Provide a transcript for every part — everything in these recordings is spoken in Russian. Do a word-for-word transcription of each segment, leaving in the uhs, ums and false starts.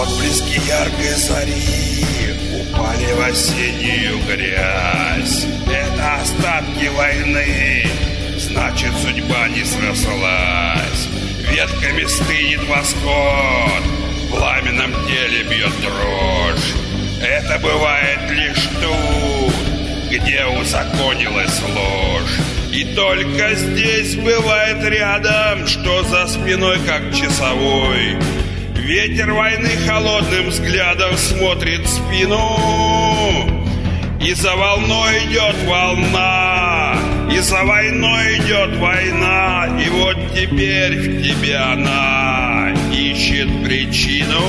Отблески яркой зари упали в осеннюю грязь. Это остатки войны, значит, судьба не срослась. Ветками стынет восход, в пламенном теле бьет дрожь. Это бывает лишь тут, где узаконилась ложь. И только здесь бывает рядом, что за спиной как часовой. Ветер войны холодным взглядом смотрит в спину. И за волной идет волна, и за войной идет война. И вот теперь в тебе она ищет причину.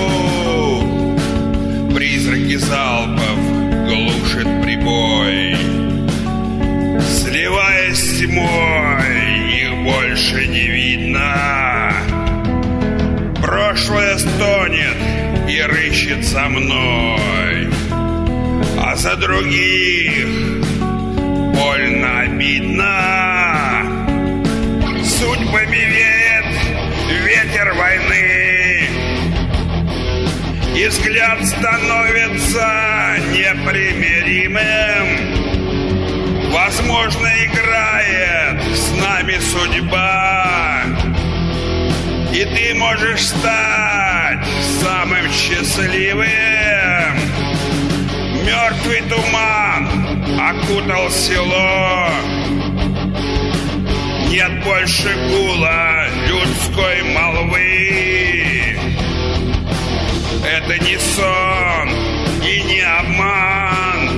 Призраки залпов глушит прибой. Сливаясь с тьмой, их больше не видно. Прошлое стонет и рыщет за мной, а за других больно обидно. Судьбами веет ветер войны, и взгляд становится непримиримым. Возможно, играет с нами судьба, и ты можешь стать самым счастливым. Мертвый туман окутал село. Нет больше гула людской молвы. Это не сон и не обман.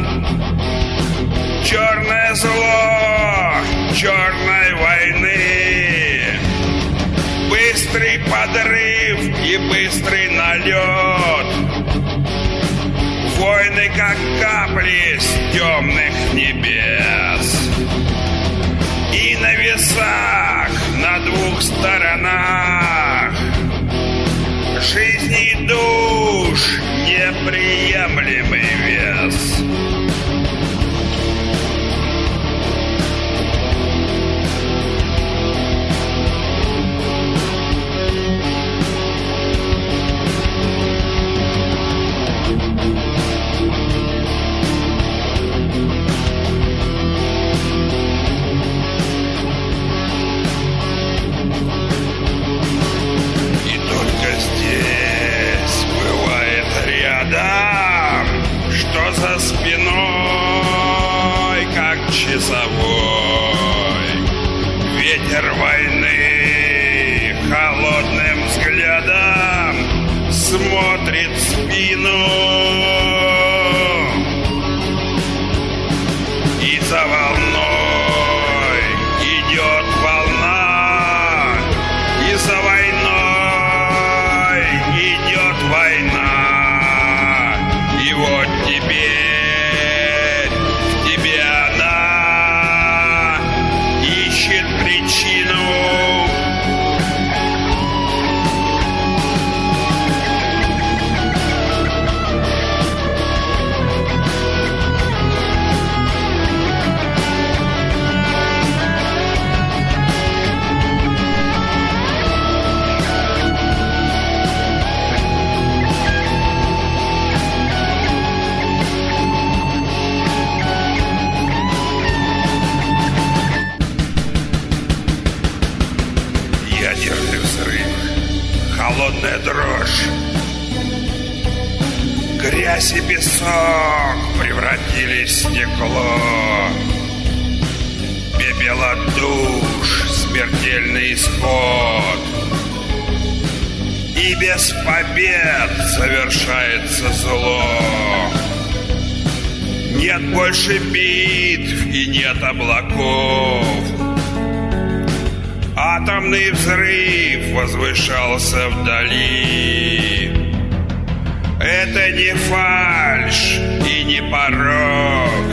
Черное зло черной войны. Быстрый подрыв и быстрый налет. Войны, как капли с темных небес. И на весах на двух сторонах жизни и душ неприемлемый вес. За спиной, как часовой, ветер войны холодным взглядом смотрит в спину. И за волной идет волна, и за войной идет война. И вот теперь в тебе она ищет причину. Ядерный взрыв, холодная дрожь, грязь и песок превратились в стекло. Пепел от душ, смертельный исход. И без побед завершается зло. Нет больше битв и нет облаков. Атомный взрыв возвышался вдали. Это не фальшь и не порок.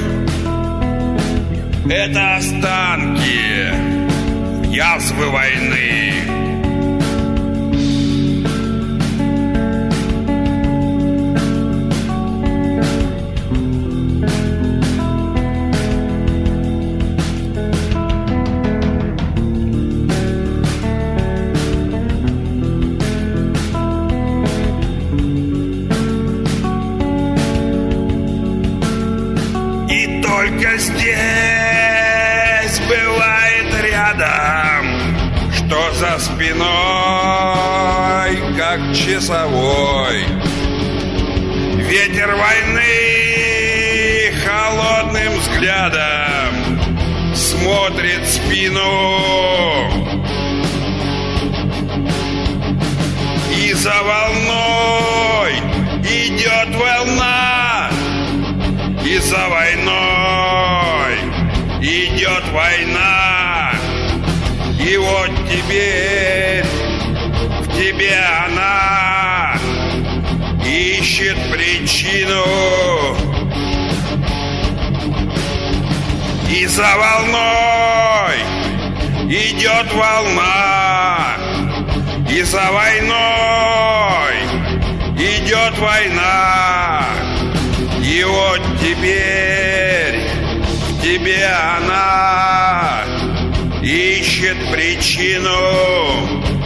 Это останки язвы войны. только здесь бывает рядом, что за спиной, как часовой. Ветер войны холодным взглядом смотрит в спину. И за волной идет волна, и за войной идет война. И вот теперь в тебе она ищет причину. И за волной идет волна, и за войной идет война. И вот теперь в тебе она ищет причину.